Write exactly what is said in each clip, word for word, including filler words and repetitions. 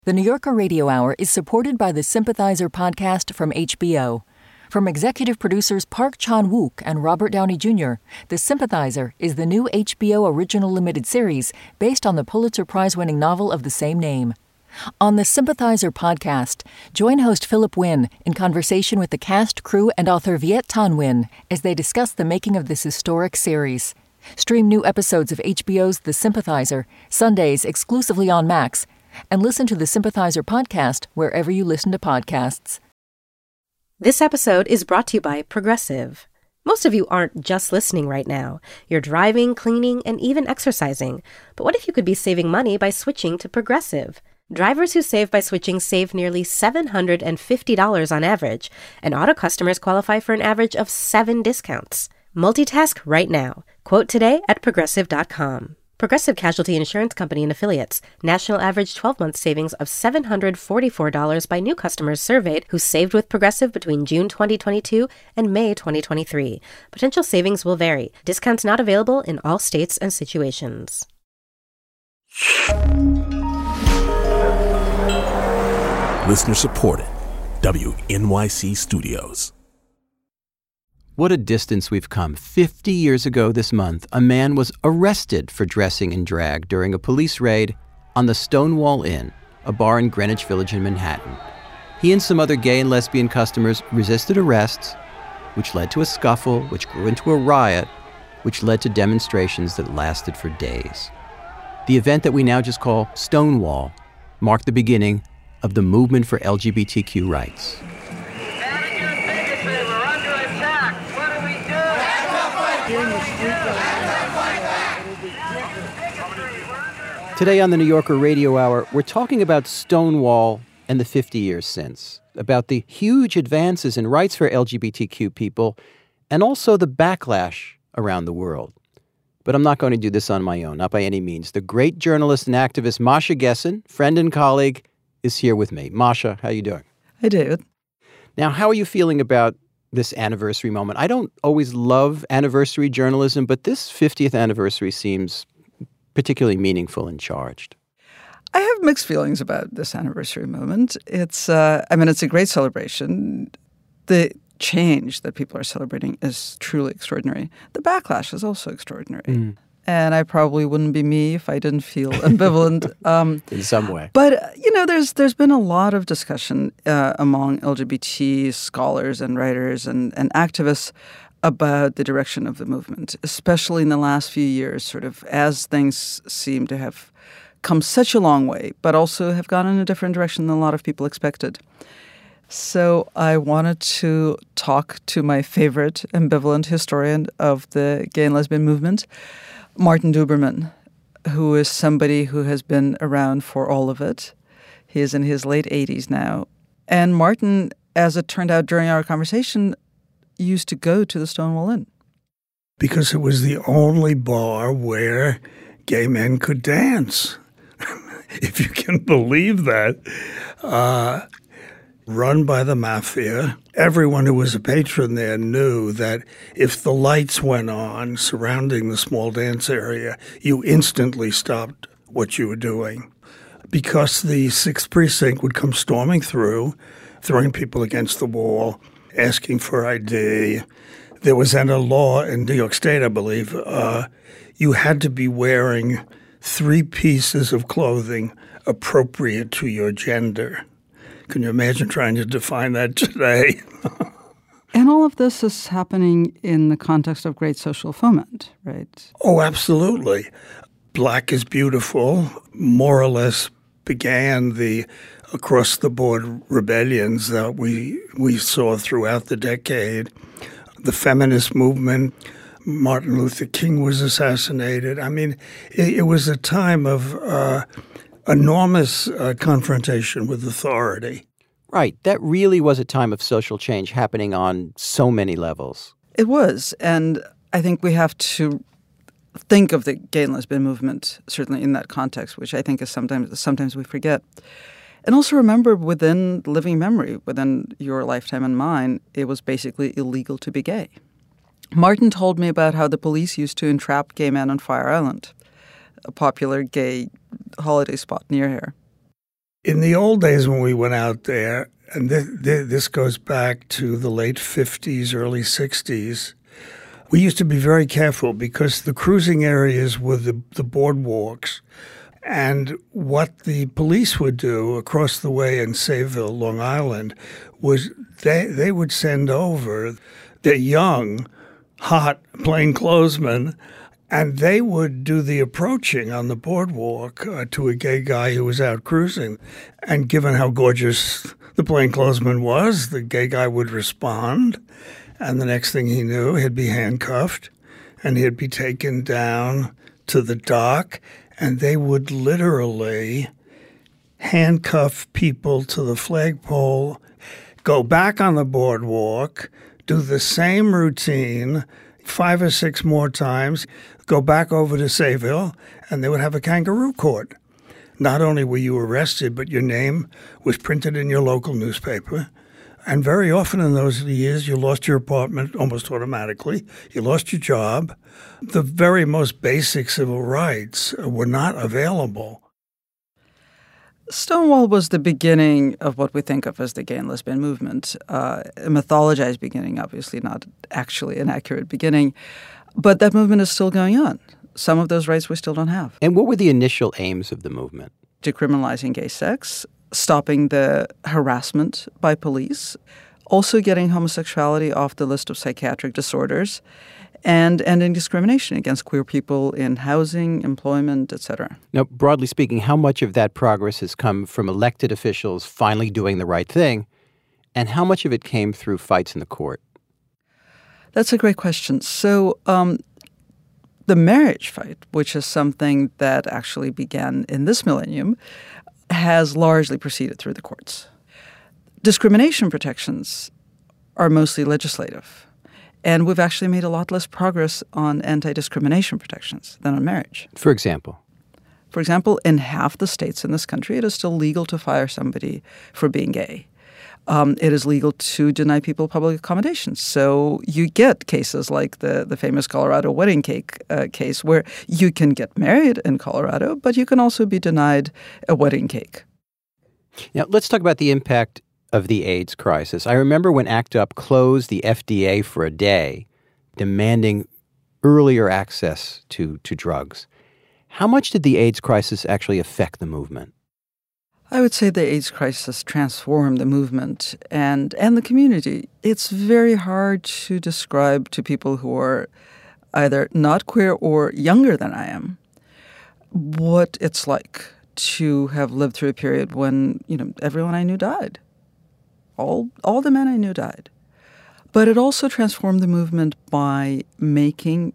The New Yorker Radio Hour is supported by the Sympathizer podcast from H B O. From executive producers Park Chan-wook and Robert Downey Junior, The Sympathizer is the new H B O original limited series based on the Pulitzer Prize-winning novel of the same name. On the Sympathizer podcast, join host Philip Wynn in conversation with the cast, crew, and author Viet Thanh Nguyen as they discuss the making of this historic series. Stream new episodes of H B O's The Sympathizer, Sundays exclusively on Max, and listen to the Sympathizer podcast wherever you listen to podcasts. This episode is brought to you by Progressive. Most of you aren't just listening right now. You're driving, cleaning, and even exercising. But what if you could be saving money by switching to Progressive? Drivers who save by switching save nearly seven hundred fifty dollars on average, and auto customers qualify for an average of seven discounts. Multitask right now. Quote today at progressive dot com. Progressive Casualty Insurance Company and Affiliates. National average twelve-month savings of seven hundred forty-four dollars by new customers surveyed who saved with Progressive between June twenty twenty-two and May twenty twenty-three. Potential savings will vary. Discounts not available in all states and situations. Listener supported. W N Y C Studios. What a distance we've come. Fifty years ago this month, a man was arrested for dressing in drag during a police raid on the Stonewall Inn, a bar in Greenwich Village in Manhattan. He and some other gay and lesbian customers resisted arrests, which led to a scuffle, which grew into a riot, which led to demonstrations that lasted for days. The event that we now just call Stonewall marked the beginning of the movement for L G B T Q rights. Today on the New Yorker Radio Hour, we're talking about Stonewall and the fifty years since, about the huge advances in rights for L G B T Q people, and also the backlash around the world. But I'm not going to do this on my own, not by any means. The great journalist and activist Masha Gessen, friend and colleague, is here with me. Masha, how are you doing? Hi, David. Now, how are you feeling about this anniversary moment? I don't always love anniversary journalism, but this fiftieth anniversary seems particularly meaningful and charged. I have mixed feelings about this anniversary moment. It's, uh, I mean, it's a great celebration. The change that people are celebrating is truly extraordinary. The backlash is also extraordinary. Mm. And I probably wouldn't be me if I didn't feel ambivalent. Um, In some way. But, you know, there's there's been a lot of discussion uh, among L G B T scholars and writers and, and activists about the direction of the movement, especially in the last few years, sort of as things seem to have come such a long way, but also have gone in a different direction than a lot of people expected. So I wanted to talk to my favorite ambivalent historian of the gay and lesbian movement, Martin Duberman, who is somebody who has been around for all of it. He is in his late eighties now. And Martin, as it turned out during our conversation, used to go to the Stonewall Inn. Because it was the only bar where gay men could dance. If you can believe that. Uh, run by the mafia. Everyone who was a patron there knew that if the lights went on surrounding the small dance area, you instantly stopped what you were doing. Because the sixth Precinct would come storming through, throwing people against the wall, asking for I D. There was then a law in New York State, I believe, uh, you had to be wearing three pieces of clothing appropriate to your gender. Can you imagine trying to define that today? And all of this is happening in the context of great social foment, right? Oh, absolutely. Black is Beautiful more or less began the across-the-board rebellions that we we saw throughout the decade. The feminist movement, Martin Luther King was assassinated. I mean, it, it was a time of uh, enormous uh, confrontation with authority. Right. That really was a time of social change happening on so many levels. It was. And I think we have to think of the gay and lesbian movement, certainly in that context, which I think is sometimes sometimes we forget. And also remember, within living memory, within your lifetime and mine, it was basically illegal to be gay. Martin told me about how the police used to entrap gay men on Fire Island, a popular gay holiday spot near here. In the old days when we went out there, and th- th- this goes back to the late fifties, early sixties, we used to be very careful because the cruising areas were the, the boardwalks. And what the police would do across the way in Sayville, Long Island, was they, they would send over the young, hot plainclothesmen, and they would do the approaching on the boardwalk uh, to a gay guy who was out cruising. And given how gorgeous the plainclothesman was, the gay guy would respond. And the next thing he knew, he'd be handcuffed and he'd be taken down to the dock. And they would literally handcuff people to the flagpole, go back on the boardwalk, do the same routine five or six more times, go back over to Sayville, and they would have a kangaroo court. Not only were you arrested, but your name was printed in your local newspaper. And very often in those years, you lost your apartment almost automatically. You lost your job. The very most basic civil rights were not available. Stonewall was the beginning of what we think of as the gay and lesbian movement, uh, a mythologized beginning, obviously not actually an accurate beginning. But that movement is still going on. Some of those rights we still don't have. And what were the initial aims of the movement? Decriminalizing gay sex, stopping the harassment by police, also getting homosexuality off the list of psychiatric disorders, and ending discrimination against queer people in housing, employment, et cetera. Now, broadly speaking, how much of that progress has come from elected officials finally doing the right thing, and how much of it came through fights in the court? That's a great question. So um, the marriage fight, which is something that actually began in this millennium, has largely proceeded through the courts. Discrimination protections are mostly legislative. And we've actually made a lot less progress on anti-discrimination protections than on marriage. For example? For example, in half the states in this country, it is still legal to fire somebody for being gay. Um, it is legal to deny people public accommodations. So you get cases like the, the famous Colorado wedding cake uh, case where you can get married in Colorado, but you can also be denied a wedding cake. Now, let's talk about the impact of the AIDS crisis. I remember when ACT UP closed the F D A for a day, demanding earlier access to, to drugs. How much did the AIDS crisis actually affect the movement? I would say the AIDS crisis transformed the movement and, and the community. It's very hard to describe to people who are either not queer or younger than I am what it's like to have lived through a period when, you know, everyone I knew died. All, all the men I knew died. But it also transformed the movement by making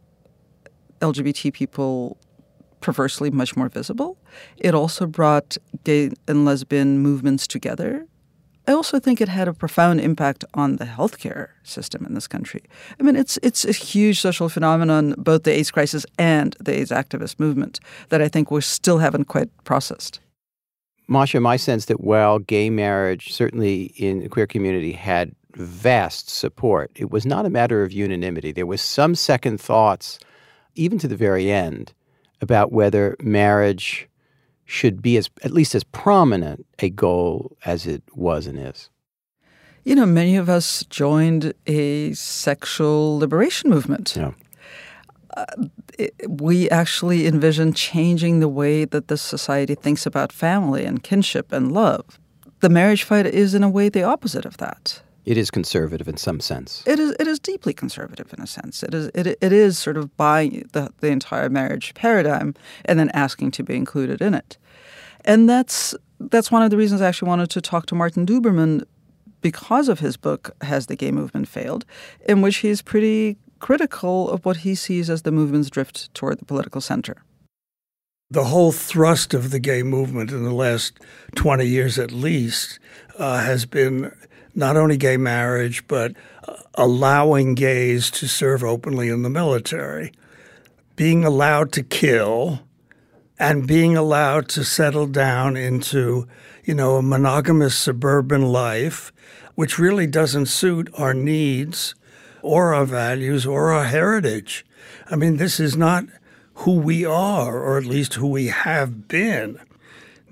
L G B T people perversely much more visible. It also brought gay and lesbian movements together. I also think it had a profound impact on the healthcare system in this country. I mean, it's it's a huge social phenomenon, both the AIDS crisis and the AIDS activist movement, that I think we still haven't quite processed. Masha, my sense that while gay marriage, certainly in the queer community, had vast support, it was not a matter of unanimity. There was some second thoughts, even to the very end, about whether marriage should be as at least as prominent a goal as it was and is. You know, many of us joined a sexual liberation movement. Yeah. Uh, it, we actually envision changing the way that this society thinks about family and kinship and love. The marriage fight is, in a way, the opposite of that. It is conservative in some sense. It is. It is deeply conservative in a sense. It is. It. It is sort of buying the the entire marriage paradigm and then asking to be included in it. And that's that's one of the reasons I actually wanted to talk to Martin Duberman, because of his book "Has the Gay Movement Failed?", in which he's pretty critical of what he sees as the movement's drift toward the political center. The whole thrust of the gay movement in the last twenty years at least uh, has been not only gay marriage, but uh, allowing gays to serve openly in the military, being allowed to kill, and being allowed to settle down into, you know, a monogamous suburban life, which really doesn't suit our needs or our values or our heritage. I mean, this is not who we are, or at least who we have been.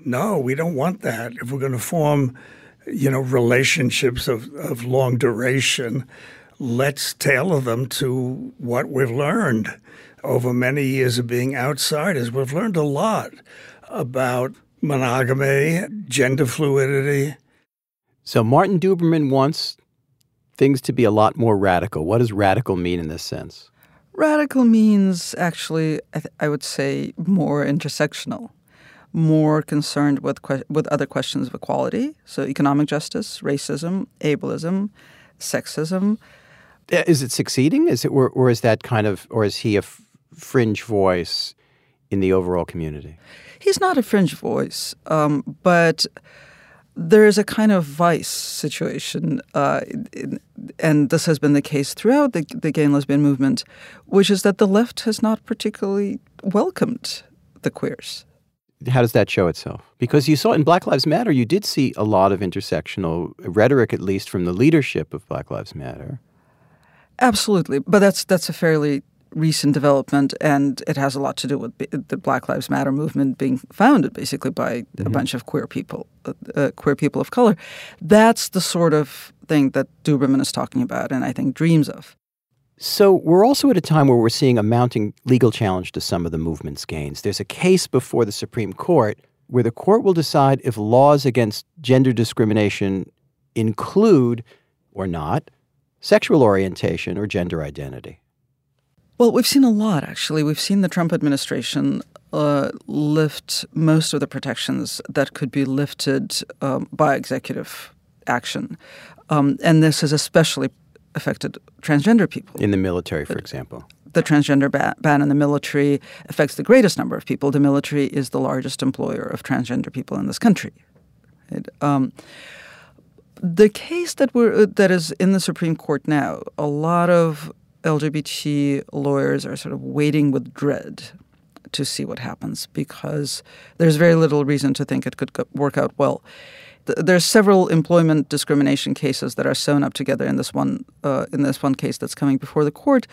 no, we don't want that. If we're going to form, you know, relationships of, of long duration, let's tailor them to what we've learned over many years of being outsiders. We've learned a lot about monogamy, gender fluidity. So Martin Duberman wants things to be a lot more radical. What does radical mean in this sense? Radical means actually, I, th- I would say, more intersectional, more concerned with que- with other questions of equality, so economic justice, racism, ableism, sexism. Is it succeeding? Is it, or, or is that kind of, or is he a f- fringe voice in the overall community? He's not a fringe voice, um, but there is a kind of vice situation, uh, in, and this has been the case throughout the, the gay and lesbian movement, which is that the left has not particularly welcomed the queers. How does that show itself? Because you saw in Black Lives Matter, you did see a lot of intersectional rhetoric, at least from the leadership of Black Lives Matter. Absolutely, but that's that's a fairly recent development, and it has a lot to do with the Black Lives Matter movement being founded basically by mm-hmm. a bunch of queer people, uh, uh, queer people of color. That's the sort of thing that Duberman is talking about and I think dreams of. So we're also at a time where we're seeing a mounting legal challenge to some of the movement's gains. There's a case before the Supreme Court where the court will decide if laws against gender discrimination include or not sexual orientation or gender identity. Well, we've seen a lot, actually. We've seen the Trump administration uh, lift most of the protections that could be lifted um, by executive action. Um, and this has especially affected transgender people. In the military, for example. The transgender ba- ban in the military affects the greatest number of people. The military is the largest employer of transgender people in this country. It, um, the case that we're that is in the Supreme Court now, a lot of L G B T lawyers are sort of waiting with dread to see what happens because there's very little reason to think it could go- work out well. Th- there's several employment discrimination cases that are sewn up together in this one uh, in this one case that's coming before the court.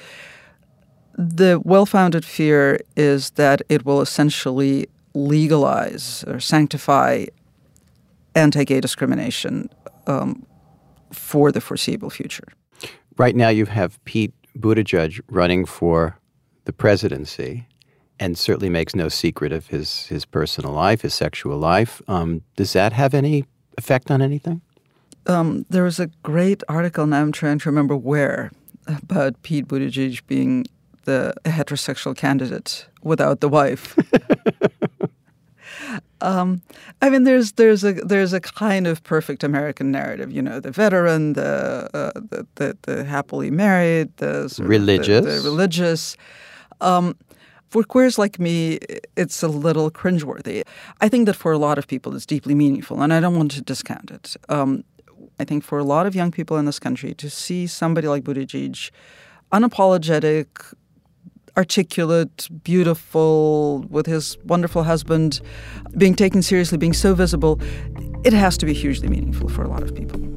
The well-founded fear is that it will essentially legalize or sanctify anti-gay discrimination um, for the foreseeable future. Right now you have Pete Buttigieg running for the presidency and certainly makes no secret of his, his personal life, his sexual life. Um, does that have any effect on anything? Um, there was a great article, now I'm trying to remember where, about Pete Buttigieg being the heterosexual candidate without the wife. Um, I mean, there's there's a there's a kind of perfect American narrative, you know, the veteran, the uh, the, the the happily married, the sort religious, of the, the religious. Um, for queers like me, it's a little cringeworthy. I think that for a lot of people, it's deeply meaningful, and I don't want to discount it. Um, I think for a lot of young people in this country, to see somebody like Buttigieg, unapologetic, articulate, beautiful, with his wonderful husband, being taken seriously, being so visible, it has to be hugely meaningful for a lot of people.